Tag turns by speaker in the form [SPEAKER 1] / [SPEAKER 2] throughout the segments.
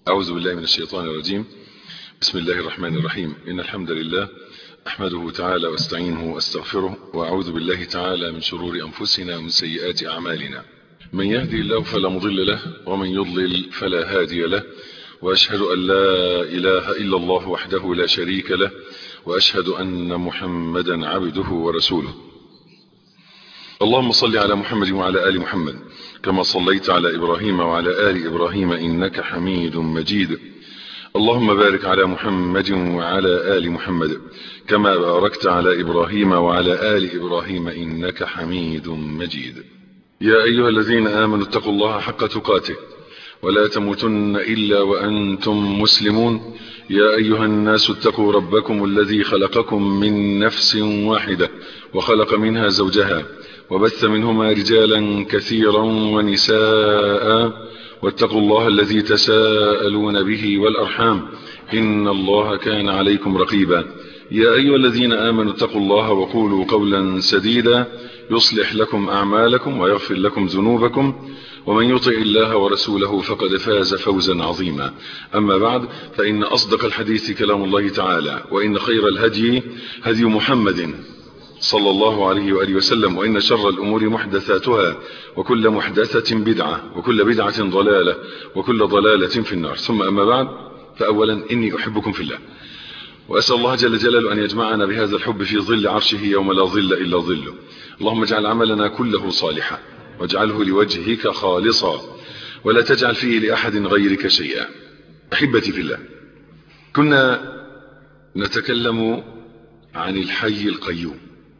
[SPEAKER 1] أعوذ بالله من الشيطان الرجيم. بسم الله الرحمن الرحيم. إن الحمد لله أحمده تعالى واستعينه واستغفره، وأعوذ بالله تعالى من شرور أنفسنا ومن سيئات أعمالنا. من يهدي الله فلا مضل له، ومن يضلل فلا هادي له، وأشهد أن لا إله إلا الله وحده لا شريك له، وأشهد أن محمدا عبده ورسوله. اللهم صل على محمد وعلى آل محمد كما صليت على إبراهيم وعلى آل إبراهيم إنك حميد مجيد. اللهم بارك على محمد وعلى آل محمد كما باركت على إبراهيم وعلى آل إبراهيم إنك حميد مجيد. يا أيها الذين آمنوا اتقوا الله حق تقاته ولا تموتن إلا وأنتم مسلمون. يا أيها الناس اتقوا ربكم الذي خلقكم من نفس واحدة وخلق منها زوجها وبث منهما رجالا كثيرا ونساء، واتقوا الله الذي تساءلون به والأرحام إن الله كان عليكم رقيبا. يا أيها الذين آمنوا اتقوا الله وقولوا قولا سديدا يصلح لكم أعمالكم ويغفر لكم ذنوبكم، ومن يطع الله ورسوله فقد فاز فوزا عظيما. أما بعد، فإن أصدق الحديث كلام الله تعالى، وإن خير الهدي هدي محمد صلى الله عليه وآله وسلم، وإن شر الأمور محدثاتها، وكل محدثة بدعة، وكل بدعة ضلالة، وكل ضلالة في النار. ثم أما بعد، فأولا إني أحبكم في الله، وأسأل الله جل جلاله أن يجمعنا بهذا الحب في ظل عرشه يوم لا ظل إلا ظله. اللهم اجعل عملنا كله صالحا، واجعله لوجهك خالصا، ولا تجعل فيه لأحد غيرك شيئا. أحبتي في الله، كنا نتكلم عن الحي القيوم،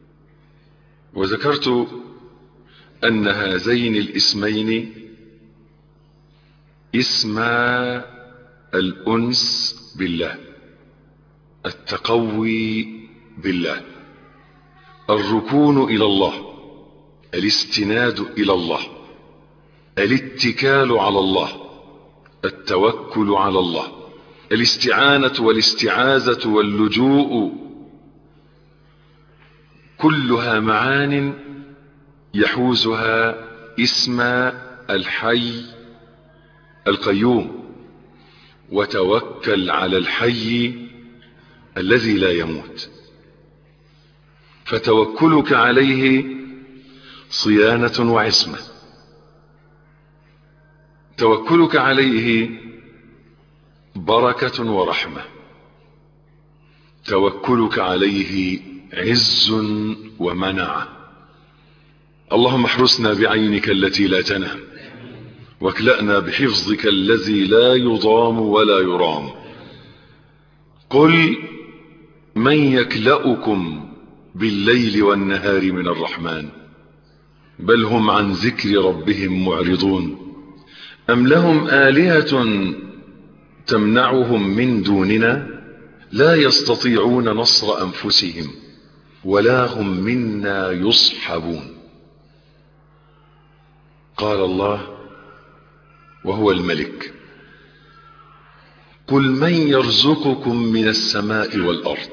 [SPEAKER 1] وذكرت أن هذين الاسمين اسما الأنس بالله، التقوي بالله، الركون إلى الله، الاستناد إلى الله، الاتكال على الله، التوكل على الله، الاستعانة والاستعاذة واللجوء، كلها معان يحوزها اسم الحي القيوم. وتوكل على الحي الذي لا يموت، فتوكلك عليه صيانة وعصمة، توكلك عليه بركة ورحمة، توكلك عليه عز ومنعة. اللهم احرسنا بعينك التي لا تنام، واكلأنا بحفظك الذي لا يضام ولا يرام. قل من يكلأكم بالليل والنهار من الرحمن، بل هم عن ذكر ربهم معرضون. أم لهم آلهة تمنعهم من دوننا، لا يستطيعون نصر أنفسهم ولا هم منا يصحبون. قال الله وهو الملك: قل من يرزقكم من السماء والأرض،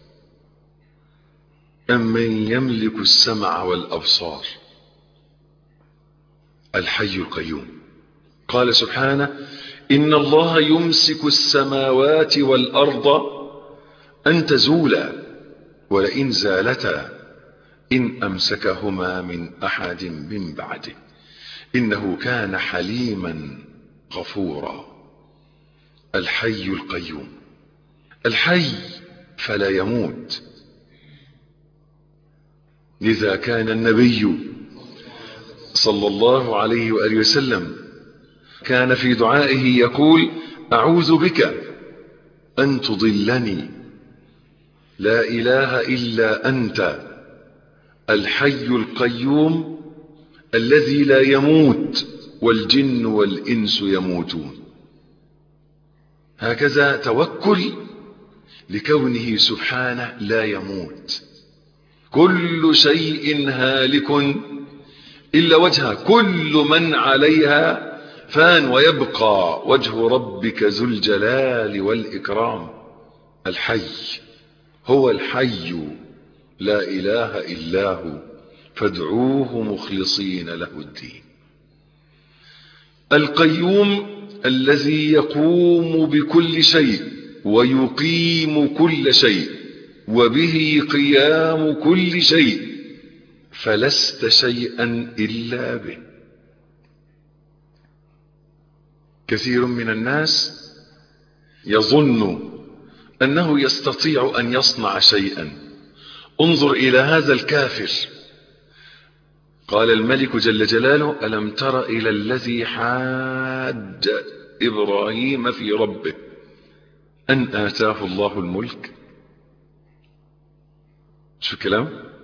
[SPEAKER 1] أم من يملك السمع والأبصار. الحي القيوم. قال سبحانه: إن الله يمسك السماوات والأرض أن تزولا، ولئن زالتا إن أمسكهما من أحد من بعده، إنه كان حليما غفورا. الحي القيوم. الحي فلا يموت، لذا كان النبي صلى الله عليه وآله وسلم كان في دعائه يقول: أعوذ بك أن تضلني، لا إله إلا أنت الحي القيوم الذي لا يموت والجن والإنس يموتون. هكذا توكل لكونه سبحانه لا يموت. كل شيء هالك إلا وجهه، كل من عليها فان، ويبقى وجه ربك ذو الجلال والإكرام. الحي هو الحي لا إله إلا هو، فادعوه مخلصين له الدين. القيوم الذي يقوم بكل شيء ويقيم كل شيء وبه قيام كل شيء، فلست شيئا إلا به. كثير من الناس يظن أنه يستطيع أن يصنع شيئا. انظر إلى هذا الكافر. قال الملك جل جلاله: ألم تر إلى الذي حاج إبراهيم في ربه أن آتاه الله الملك. شو الكلام؟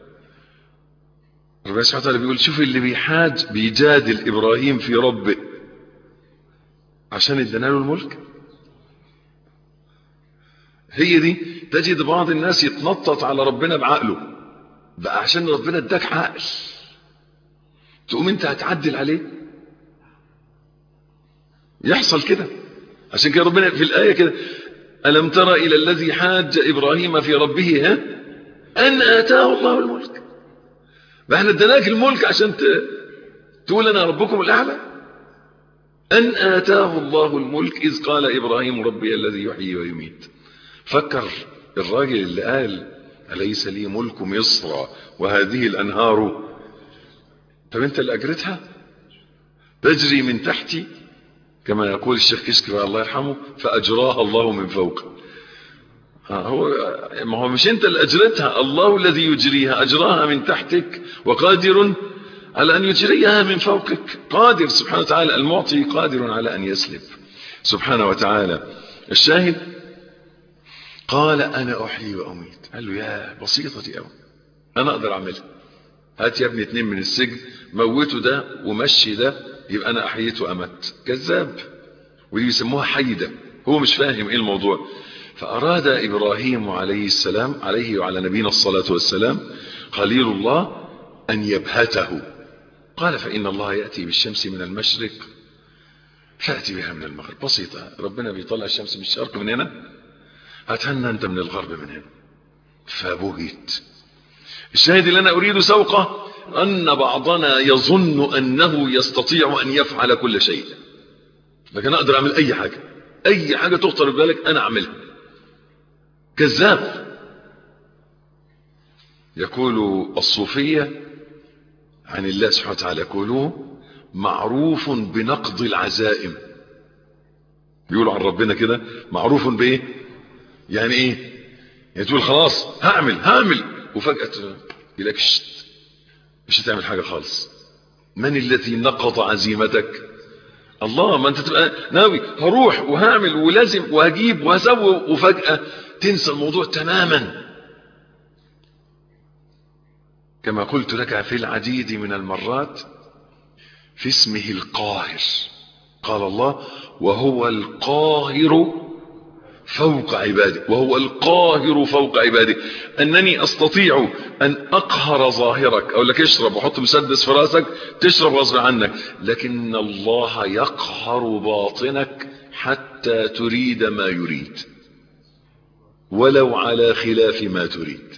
[SPEAKER 1] ربنا سبحانه وتعالى بيقول: شوف اللي بيحاج بيجادل إبراهيم في ربه عشان ادانا له الملك. هي دي تجد بعض الناس يتنطط على ربنا بعقله بقى، عشان ربنا اداك عقل تقوم انت هتعدل عليه. يحصل كده. عشان كده ربنا في الآية كده: ألم تر إلى الذي حاج إبراهيم في ربه أن آتاه الله الملك. ما احنا ادناك الملك عشان تقول أنا ربكم الأعلى. أن آتاه الله الملك إذ قال إبراهيم ربي الذي يحيي ويميت. فكر الراجل اللي قال: أليس لي ملك مصر وهذه الأنهار. طب انت اللي أجرتها تجري من تحتي، كما يقول الشيخ كشكي الله يرحمه: فأجراها الله من فوق. ما هو مش انت اللي أجرتها، الله الذي يجريها. أجراها من تحتك وقادر على أن يجريها من فوقك. قادر سبحانه وتعالى، المعطي قادر على أن يسلب سبحانه وتعالى. الشاهد: قال أنا أحيي وأميت. قال له: يا بسيطة دي أوي، أنا أقدر أعملها. هات يا ابني 2 من السجن، موته ده ومشي ده، يبقى أنا أحييت وأمت. كذاب. ودي يسموها حيدة. هو مش فاهم إيه الموضوع. فأراد إبراهيم عليه السلام، عليه وعلى نبينا الصلاة والسلام خليل الله، أن يبهته. قال: فإن الله يأتي بالشمس من المشرق فأتي بها من المغرب. بسيطة. ربنا بيطلع الشمس من الشرق من هنا، هتهنى أنت من الغرب من هنا. فبهت. الشاهد اللي أنا أريد سوقه أن بعضنا يظن أنه يستطيع أن يفعل كل شيء. لكن أقدر أعمل أي حاجة، أي حاجة تخطر ببالك أنا أعملها. كذاب. يقول الصوفية عن الله سبحانه وتعالى، يقولوا: معروف بنقض العزائم. بيقولوا عن ربنا كده: معروف بإيه؟ يعني إيه؟ يعني تقول خلاص هعمل وفجأة يلاقيك مش هتعمل حاجة خالص. من الذي نقض عزيمتك؟ الله. ما انت تبقى ناوي هروح وهعمل ولازم وهجيب وهسوي، وفجأة تنسى الموضوع تماما. كما قلت لك في العديد من المرات في اسمه القاهر. قال الله: وهو القاهر فوق عباده. وهو القاهر فوق عباده. أنني أستطيع أن أقهر ظاهرك، أقول لك اشرب وحط مسدس في راسك تشرب غصب عنك، لكن الله يقهر باطنك حتى تريد ما يريد ولو على خلاف ما تريد.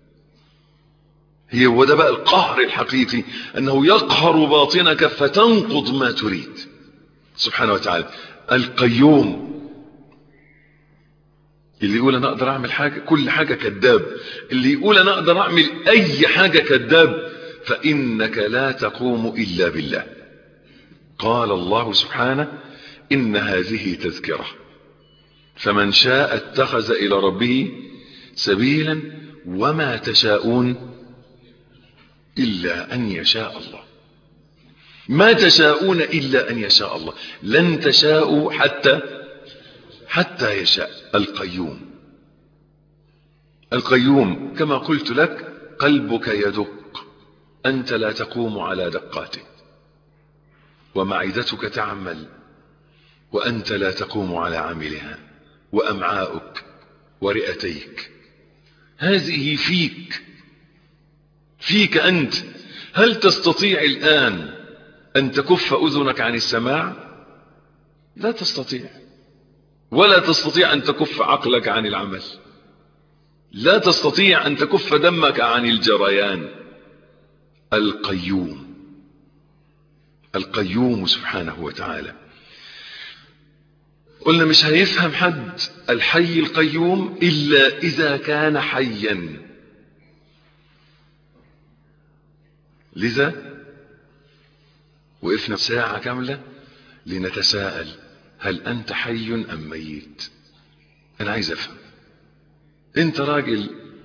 [SPEAKER 1] هو ده بقى القهر الحقيقي، أنه يقهر باطنك فتنقض ما تريد سبحانه وتعالى. القيوم. اللي يقول أنا أقدر أعمل حاجة، كل حاجة كذاب. اللي يقول أنا أقدر أعمل أي حاجة كذاب. فإنك لا تقوم إلا بالله. قال الله سبحانه: إن هذه تذكرة فمن شاء اتخذ إلى ربه سبيلا وما تشاءون إلا أن يشاء الله. ما تشاءون إلا أن يشاء الله. لن تشاءوا حتى يشاء. القيوم. القيوم كما قلت لك: قلبك يدق، أنت لا تقوم على دقاته، ومعدتك تعمل وأنت لا تقوم على عملها، وأمعاؤك ورئتيك. هذه فيك أنت. هل تستطيع الآن أن تكف أذنك عن السماع؟ لا تستطيع. ولا تستطيع أن تكف عقلك عن العمل. لا تستطيع أن تكف دمك عن الجريان. القيوم. القيوم سبحانه وتعالى. قلنا مش هيفهم حد الحي القيوم إلا إذا كان حيا. لذا وقفنا ساعة كاملة لنتساءل: هل أنت حي أم ميت؟ أنا عايز أفهم. أنت راجل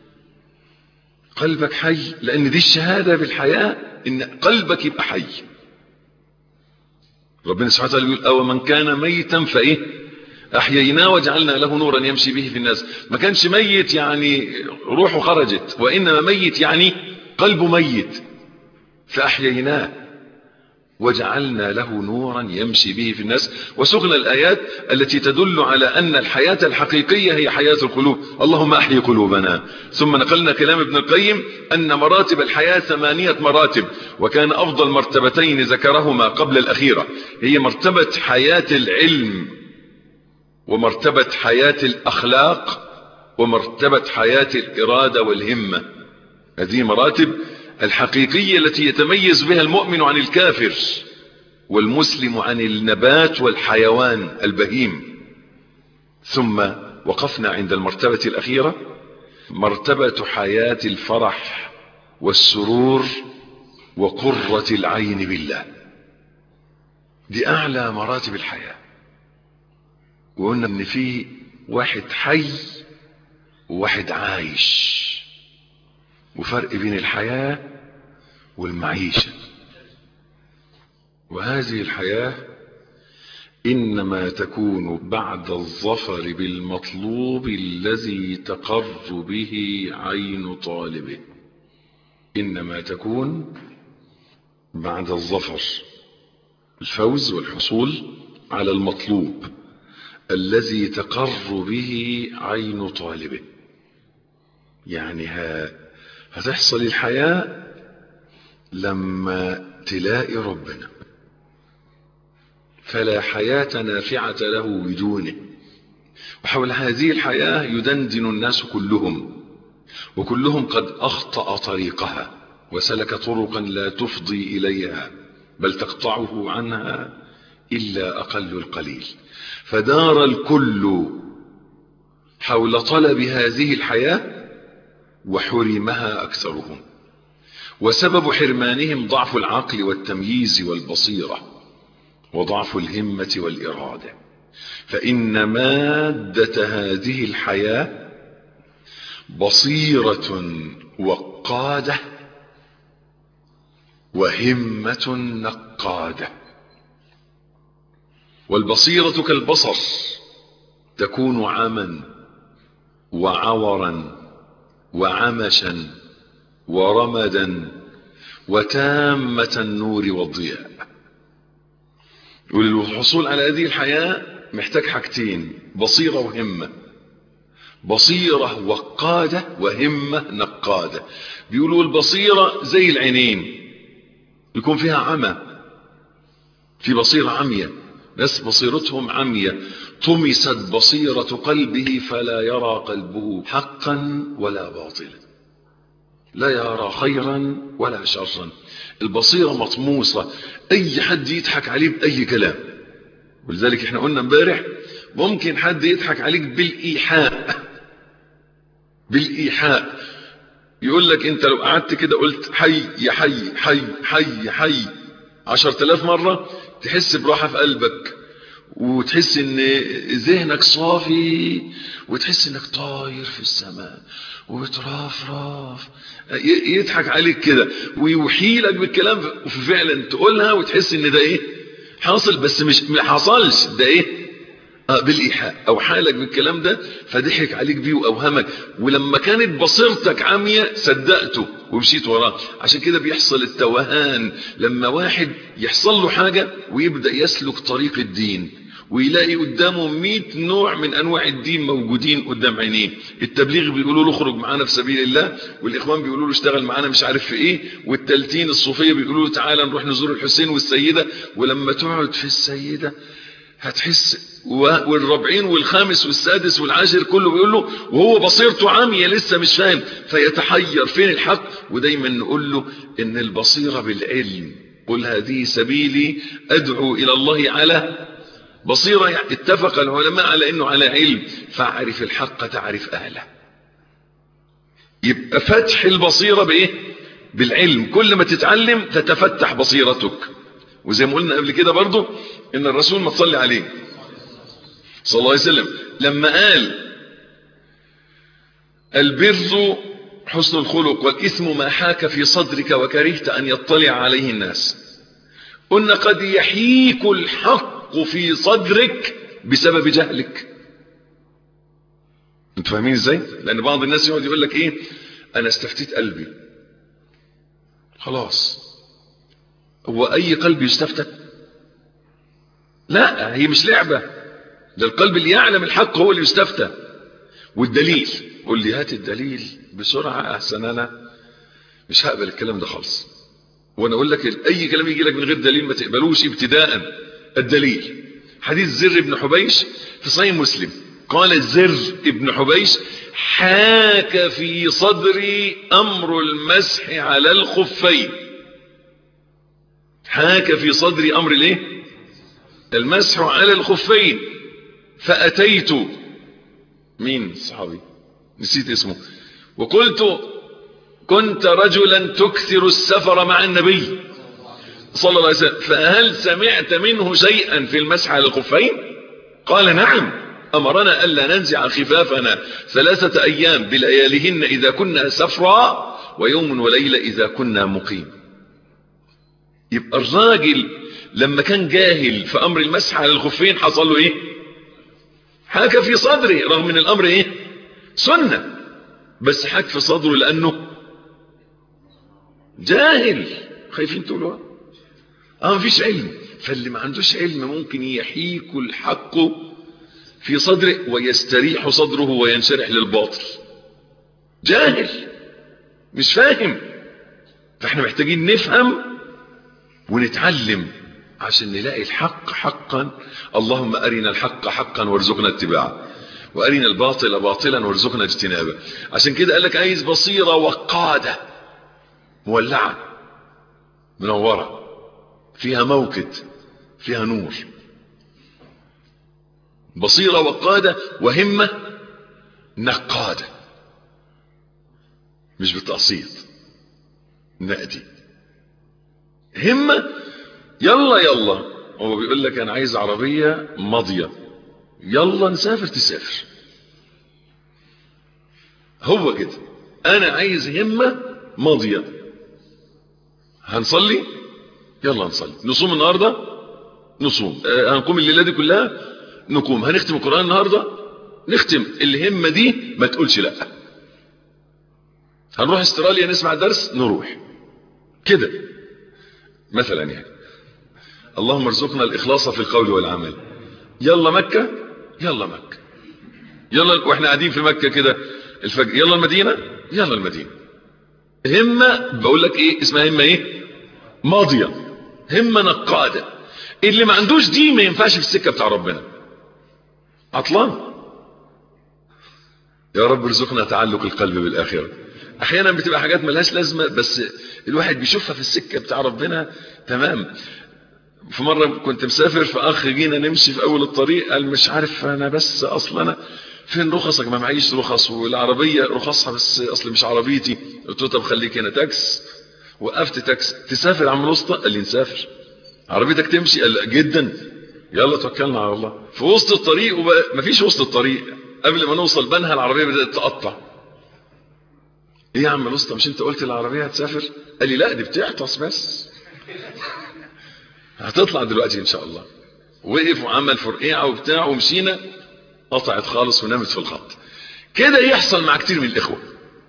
[SPEAKER 1] قلبك حي، لأن دي الشهادة بالحياة، إن قلبك يبقى حي. ربنا سبحانه وتعالى يقول: أو من كان ميتا فإيه أحييناه وجعلنا له نورا يمشي به في الناس. ما كانش ميت يعني روحه خرجت، وإنما ميت يعني قلبه ميت، فأحييناه وجعلنا له نورا يمشي به في الناس. وسقنا الآيات التي تدل على أن الحياة الحقيقية هي حياة القلوب. اللهم أحيي قلوبنا. ثم نقلنا كلام ابن القيم أن مراتب الحياة 8 مراتب، وكان أفضل مرتبتين ذكرهما قبل الأخيرة هي مرتبة حياة العلم، ومرتبة حياة الأخلاق، ومرتبة حياة الإرادة والهمة. هذه مراتب الحقيقية التي يتميز بها المؤمن عن الكافر، والمسلم عن النبات والحيوان البهيم. ثم وقفنا عند المرتبة الأخيرة، مرتبة حياة الفرح والسرور وقرة العين بالله. دي أعلى مراتب الحياة. وقلنا ان في واحد حي وواحد عايش، وفرق بين الحياة والمعيشة. وهذه الحياة إنما تكون بعد الظفر بالمطلوب الذي تقر به عين طالبه. إنما تكون بعد الظفر، الفوز والحصول على المطلوب الذي تقر به عين طالبه. يعني هتحصل الحياة لما تلاقي ربنا، فلا حياة نافعة له بدونه. وحول هذه الحياة يدندن الناس كلهم، وكلهم قد أخطأ طريقها وسلك طرقا لا تفضي إليها، بل تقطعه عنها إلا أقل القليل. فدار الكل حول طلب هذه الحياة وحرمها أكثرهم، وسبب حرمانهم ضعف العقل والتمييز والبصيرة وضعف الهمة والإرادة. فإن مادة هذه الحياة بصيرة وقادة وهمة نقادة. والبصيرة كالبصر تكون عما وعورا وعمشا ورمدا وتامة النور والضياء. وللحصول على هذه الحياة محتاج حاجتين: بصيرة وهمة. بصيرة وقادة وهمة نقادة. بيقولوا البصيرة زي العينين، يكون فيها عمى. في بصيرة عمية، ناس بصيرتهم عمية، طمست بصيرة قلبه فلا يرى قلبه حقا ولا باطلا، لا يرى خيرا ولا شرا. البصيرة مطموسة، اي حد يضحك عليه باي كلام. ولذلك احنا قلنا امبارح ممكن حد يضحك عليك بالايحاء. يقول لك انت لو قعدت كده قلت حي يا حي حي حي حي 10,000 مرة تحس براحة في قلبك، وتحس ان ذهنك صافي، وتحس انك طاير في السماء وبترافرف. يضحك عليك كده ويوحي لك بالكلام، وفعلا تقولها وتحس ان ده ايه حاصل، بس مش حصلش، ده ايه بالايحاء او حالك بالكلام ده، فضحك عليك بيه واوهمك. ولما كانت بصيرتك عمية صدقته ومشيت وراه. عشان كده بيحصل التوهان لما واحد يحصل له حاجة ويبدأ يسلك طريق الدين، ويلاقي قدامه 100 نوع من انواع الدين موجودين قدام عينيه. التبليغ بيقولوا له اخرج معانا في سبيل الله، والاخوان بيقولوا له اشتغل معانا مش عارف في ايه، والتلتين الصوفيه بيقولوا له تعالى نروح نزور الحسين والسيده. ولما تقعد في السيده هتحس، والربعين والخامس والسادس والعاشر كله بيقول له، وهو بصيرته عامية لسه مش فاهم، فيتحير فين الحق. ودايما نقول له ان البصيرة بالعلم. قل هذه سبيلي ادعو الى الله على بصيرة يعني اتفق العلماء على انه على علم، فاعرف الحق تعرف اهله. يبقى فتح البصيرة بايه؟ بالعلم. كل ما تتعلم تتفتح بصيرتك. وزي ما قلنا قبل كده برضو ان الرسول ما تصلي عليه صلى الله عليه وسلم لما قال البر حسن الخلق والإثم ما حاك في صدرك وكرهت أن يطلع عليه الناس، قلنا قد يحيك الحق في صدرك بسبب جهلك. انتوا فاهمين ازاي؟ لأن بعض الناس يقعد يقول لك ايه، أنا استفتيت قلبي. خلاص، هو أي قلب يستفتى؟ لا، هي مش لعبة، ده القلب اللي يعلم الحق هو اللي يستفتى. والدليل، قول لي هات الدليل بسرعة أحسن، أنا مش هقبل الكلام ده خالص. وانا اقول لك اي كلام يجي لك من غير دليل ما تقبلوش ابتداء. الدليل حديث زر بن حبيش في صحيح مسلم، قال زر بن حبيش حاك في صدري امر المسح على الخفين. حاك في صدري امر الايه؟ المسح على الخفين. فاتيت مين صحابي نسيت اسمه، وقلت كنت رجلا تكثر السفر مع النبي صلى الله عليه وسلم، فهل سمعت منه شيئا في المسح على الخفين؟ قال نعم، أمرنا ألا ننزع خفافنا 3 أيام بلياليهن إذا كنا سفرا، ويوم وليلة إذا كنا مقيم. يبقى الراجل لما كان جاهل في أمر المسح على الخفين حصل له إيه؟ حاك في صدره، رغم من الأمر إيه؟ سنة، بس حاك في صدره لأنه جاهل. خايفين تقولوا مفيش علم. فاللي ما عندوش علم ممكن يحيك الحق في صدره ويستريح صدره وينشرح للباطل. جاهل مش فاهم. فاحنا محتاجين نفهم ونتعلم عشان نلاقي الحق حقا. اللهم أرنا الحق حقا وارزقنا اتباعه، وأرنا الباطل باطلا وارزقنا اجتنابه. عشان كده قال لك عايز بصيرة وقادة مولعة منورة فيها موقد فيها نور. بصيرة وقادة وهمة نقادة، مش بالتقسيط نأتي. همة يلا يلا، هو بيقول لك انا عايز عربية ماضية، يلا نسافر تسافر. هو كده، انا عايز همة ماضية. هنصلي يلا نصلي، نصوم النهاردة نصوم، هنقوم الليلة دي كلها نقوم، هنختم القرآن النهاردة نختم. الهمة دي ما تقولش لا. هنروح استراليا نسمع درس نروح كده مثلا يعني. اللهم ارزقنا الإخلاص في القول والعمل. يلا مكة يلا مكة، يلا واحنا قاعدين في مكة كده الفجر، يلا المدينة يلا المدينة. همة بقول لك ايه اسمها؟ همة ايه؟ ماضية، همة نقادة. اللي ما عندوش دي ما ينفعش في السكة بتاع ربنا، عطلان. يا رب ارزقنا تعلق القلب بالآخرة. احيانا بتبقى حاجات ملهاش لازمة بس الواحد بيشوفها في السكة بتاع ربنا تمام. في مرة كنت مسافر فأخ جينا نمشي في أول الطريق قال مش عارف أنا بس أصلا أنا فين رخصك؟ ما معيش رخص، والعربية رخصها بس أصل مش عربيتي. قلت له طب خليك هنا تاكس. وقفت تاكس. تسافر عم الوسطى؟ قال لي نسافر. عربيتك تمشي؟ قال لا جدا. يلا توكلنا على الله. في وسط الطريق مفيش وسط الطريق، قبل ما نوصل بنها العربية بدأت تقطع. ايه يا عم الوسطى مش انت قلت العربية هتسافر؟ قال لي لا دي بتعطس بس، هتطلع دلوقتي ان شاء الله. وقف وعمل فرقيعه وبتاع ومشينا، قطعت خالص ونامت في الخط. كده يحصل مع كتير من الاخوه.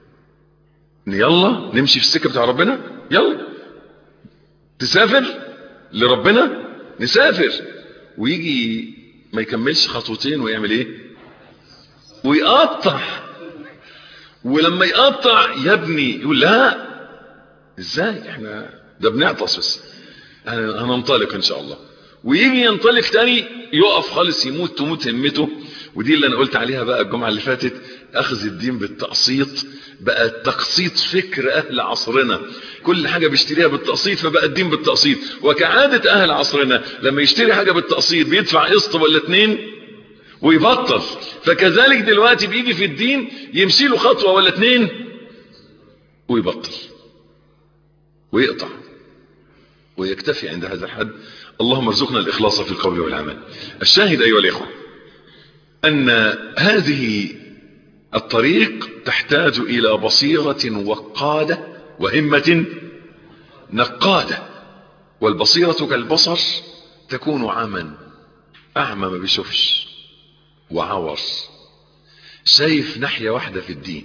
[SPEAKER 1] يلا نمشي في السكه بتاع ربنا، يلا تسافر لربنا نسافر، ويجي ما يكملش خطوتين ويعمل ايه؟ ويقطع. ولما يقطع يبني يقول لا ازاي احنا ده بنعطس بس، هننطلق ان شاء الله. ويجي ينطلق تاني يقف خالص، يموت تموت همته. ودي اللي انا قلت عليها بقى الجمعة اللي فاتت، اخذ الدين بالتقسيط، بقى التقسيط فكر اهل عصرنا، كل حاجة بيشتريها بالتقسيط فبقى الدين بالتقسيط. وكعادة اهل عصرنا لما يشتري حاجة بالتقسيط بيدفع قسط ولا 2 ويبطل، فكذلك دلوقتي بيجي في الدين يمشي له خطوة ولا 2 ويبطل ويقطع ويكتفي عند هذا الحد. اللهم ارزقنا الإخلاص في القول والعمل. الشاهد أيها الإخوة أن هذه الطريق تحتاج إلى بصيرة وقادة وهمة نقادة. والبصيرة كالبصر تكون أعمى ما بيشوفش وعور، شايف ناحية واحدة في الدين،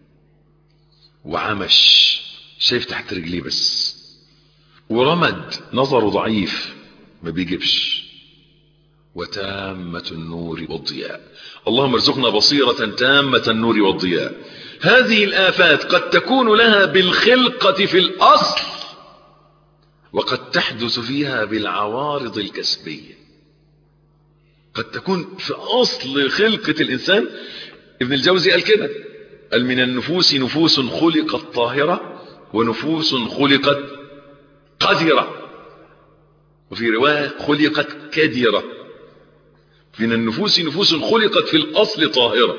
[SPEAKER 1] وعمش شايف تحت رجليه بس، ورمد نظره ضعيف ما بيجيبش. وتامة النور والضياء. اللهم ارزقنا بصيرة تامة النور والضياء. هذه الآفات قد تكون لها بالخلقة في الأصل، وقد تحدث فيها بالعوارض الكسبية. قد تكون في أصل خلقة الإنسان. ابن الجوزي قال كده، قال من النفوس نفوس خلقت طاهرة ونفوس خلقت قذرة، وفي رواية خلقت كدرة. من النفوس نفوس خلقت في الأصل طاهرة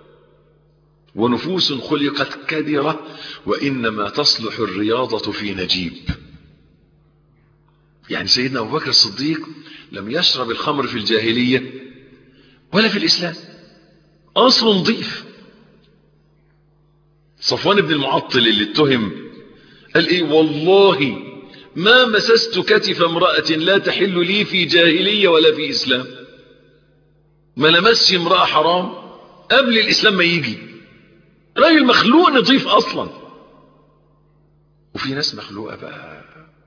[SPEAKER 1] ونفوس خلقت كدرة، وإنما تصلح الرياضة في نجيب. يعني سيدنا أبو بكر الصديق لم يشرب الخمر في الجاهلية ولا في الإسلام، أصل نظيف. صفوان بن المعطل اللي اتهم قال ايه؟ والله ما مسست كتف امرأة لا تحل لي في جاهلية ولا في إسلام. ما لمسش امرأة حرام قبل الإسلام ما يجي. راجل مخلوق نظيف أصلا. وفي ناس مخلوقة بقى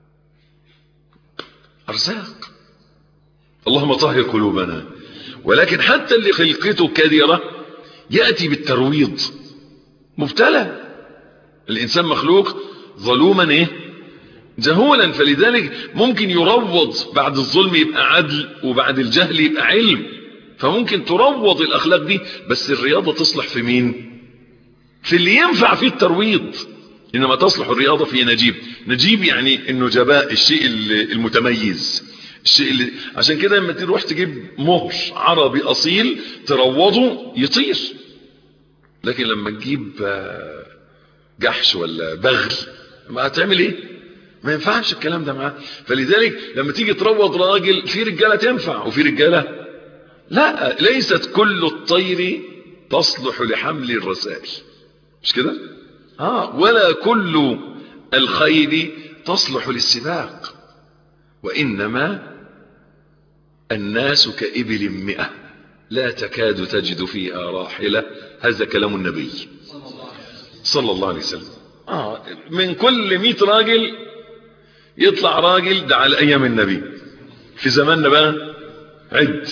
[SPEAKER 1] أرزاق. اللهم طهر قلوبنا. ولكن حتى اللي خلقته كدرة يأتي بالترويض، مبتلى. الإنسان مخلوق ظلوما جهولا، فلذلك ممكن يروض بعد الظلم يبقى عدل، وبعد الجهل يبقى علم. فممكن تروض الأخلاق دي، بس الرياضة تصلح في مين؟ في اللي ينفع فيه الترويض. إنما تصلح الرياضة في نجيب. نجيب يعني النجباء، الشيء المتميز، الشيء اللي عشان كده لما تروح تجيب مهر عربي أصيل تروضه يطير. لكن لما تجيب جحش ولا بغل ما هتعمل ايه؟ ما ينفعش الكلام ده معاه. فلذلك لما تيجي تروض راجل، في رجالة تنفع وفي رجالة لا. ليست كل الطير تصلح لحمل الرسائل، مش كده؟ ولا كل الخيل تصلح للسباق. وإنما الناس كإبل 100 لا تكاد تجد فيها راحلة. هذا كلام النبي صلى الله عليه وسلم. من كل 100 راجل يطلع راجل. ده على أيام النبي. في زماننا بقى عد.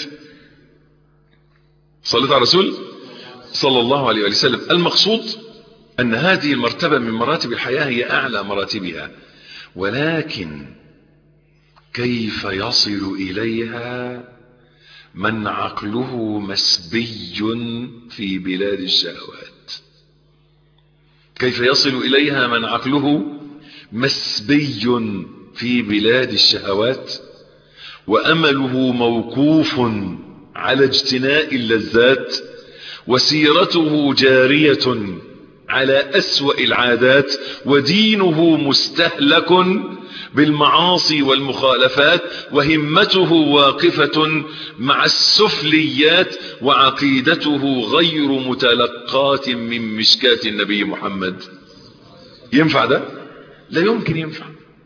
[SPEAKER 1] صليت على رسول صلى الله عليه وسلم. المقصود أن هذه المرتبة من مراتب الحياة هي أعلى مراتبها، ولكن كيف يصل إليها من عقله مسبي في بلاد الشهوات؟ كيف يصل إليها من عقله مسبي في بلاد الشهوات وأمله موقوف على اجتناء اللذات، وسيرته جارية على أسوأ العادات، ودينه مستهلك بالمعاصي والمخالفات، وهمته واقفة مع السفليات، وعقيدته غير متلقاة من مشكاة النبي محمد؟ ينفع ده؟ لا يمكن ينفع.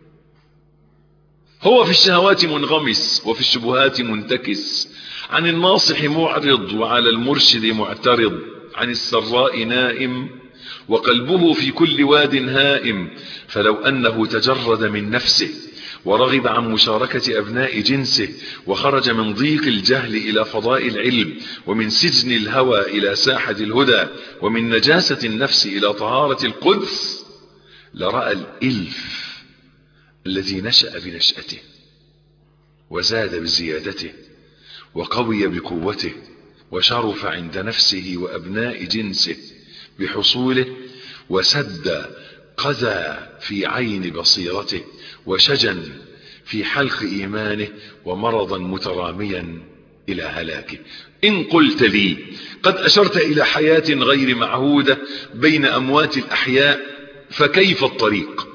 [SPEAKER 1] هو في الشهوات منغمس وفي الشبهات منتكس، عن الناصح معرض وعلى المرشد معترض، عن السراء نائم وقلبه في كل واد هائم. فلو أنه تجرد من نفسه ورغب عن مشاركة أبناء جنسه، وخرج من ضيق الجهل إلى فضاء العلم، ومن سجن الهوى إلى ساحة الهدى، ومن نجاسة النفس إلى طهارة القدس، لرأى الإلف الذي نشأ بنشأته وزاد بزيادته وقوي بقوته وشرف عند نفسه وأبناء جنسه بحصوله، وسد قذى في عين بصيرته، وشجن في حلق إيمانه، ومرضا متراميا إلى هلاكه. إن قلت لي قد أشرت إلى حياة غير معهودة بين أموات الأحياء، فكيف الطريق؟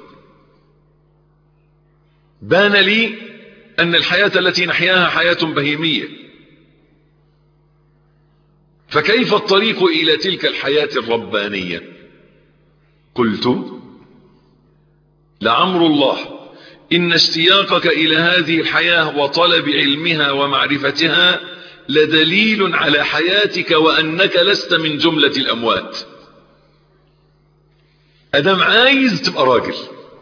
[SPEAKER 1] بان لي أن الحياة التي نحياها حياة بهيمية، فكيف الطريق إلى تلك الحياة الربانية؟ قلت: لعمر الله إن اشتياقك إلى هذه الحياة وطلب علمها ومعرفتها لدليل على حياتك، وأنك لست من جملة الأموات. أدم عايز تبقى راجل.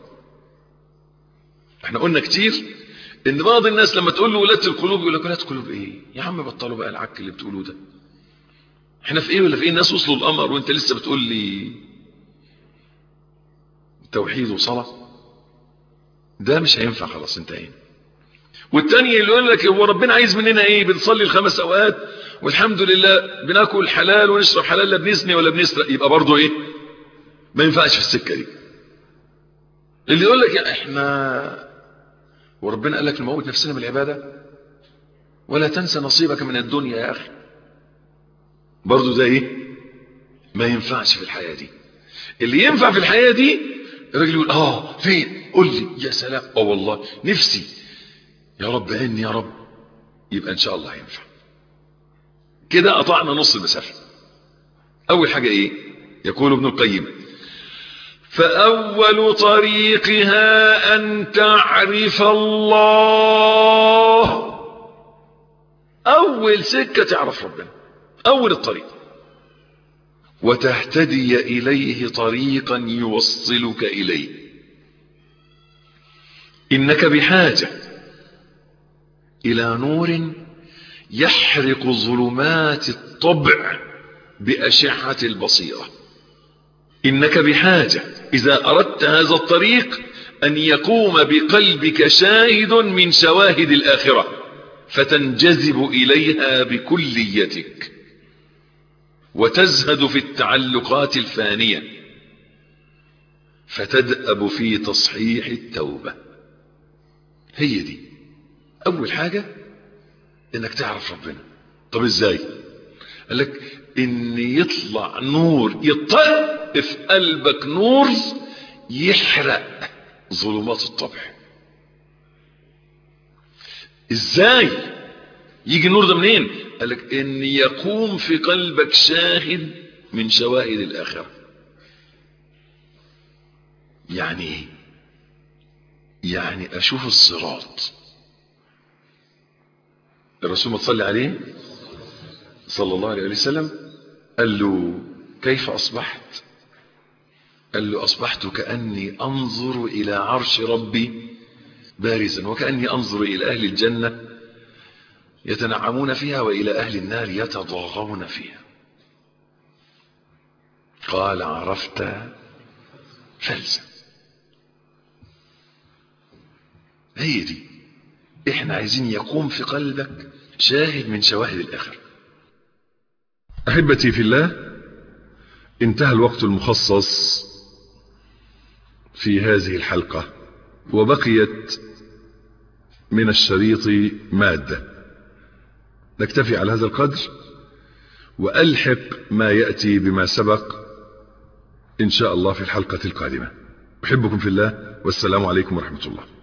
[SPEAKER 1] احنا قلنا كتير ان بعض الناس لما تقول له ولاة القلوب يقول لك ولاة القلوب ايه يا عم؟ بطلوا بقى العك اللي بتقولوه ده. احنا في ايه ولا في ايه؟ الناس وصلوا القمر وانت لسه بتقول لي توحيد وصلاة. ده مش هينفع، خلاص انتهينا. والتاني اللي يقول لك هو ربنا عايز مننا ايه؟ بنصلي ال5 اوقات والحمد لله، بناكل حلال ونشرب حلال، لا بنزني ولا بنسرق، يبقى برضه ايه؟ ما ينفعش في السكه دي. اللي يقول لك احنا وربنا قال لك نموت نفسنا بالعباده، ولا تنسى نصيبك من الدنيا يا اخي، برضه ده ايه؟ ما ينفعش في الحياه دي. اللي ينفع في الحياه دي الراجل يقول فين؟ قول لي. يا سلام، والله نفسي يا رب، عيني يا رب، يبقى ان شاء الله هينفع. كده قطعنا نص المسافه. اول حاجه ايه؟ يقول ابن القيم: فاول طريقها ان تعرف الله. اول سكه تعرف ربنا، اول الطريق، وتهتدي اليه طريقا يوصلك اليه. انك بحاجه الى نور يحرق ظلمات الطبع باشعه البصيره. انك بحاجه اذا اردت هذا الطريق ان يقوم بقلبك شاهد من شواهد الاخره، فتنجذب اليها بكليتك، وتزهد في التعلقات الفانيه، فتدأب في تصحيح التوبه. هي دي اول حاجه، انك تعرف ربنا. طب ازاي؟ قال لك ان يطلع نور، يطلق في قلبك نور يحرق ظلمات الطبع. ازاي يجي النور ده منين؟ قال لك ان يقوم في قلبك شاهد من شواهد الاخره. يعني ايه؟ يعني اشوف الصراط. الرسول ما تصلي عليه صلى الله عليه وسلم قال له: كيف اصبحت؟ قال له: اصبحت كأني انظر الى عرش ربي بارزا، وكأني انظر الى اهل الجنة يتنعمون فيها والى اهل النار يتضاغون فيها. قال: عرفت فلسا. هي دي. احنا عايزين يقوم في قلبك شاهد من شواهد الاخره. احبتي في الله، انتهى الوقت المخصص في هذه الحلقة، وبقيت من الشريط مادة. نكتفي على هذا القدر وألحق ما يأتي بما سبق إن شاء الله في الحلقة القادمة. أحبكم في الله، والسلام عليكم ورحمة الله.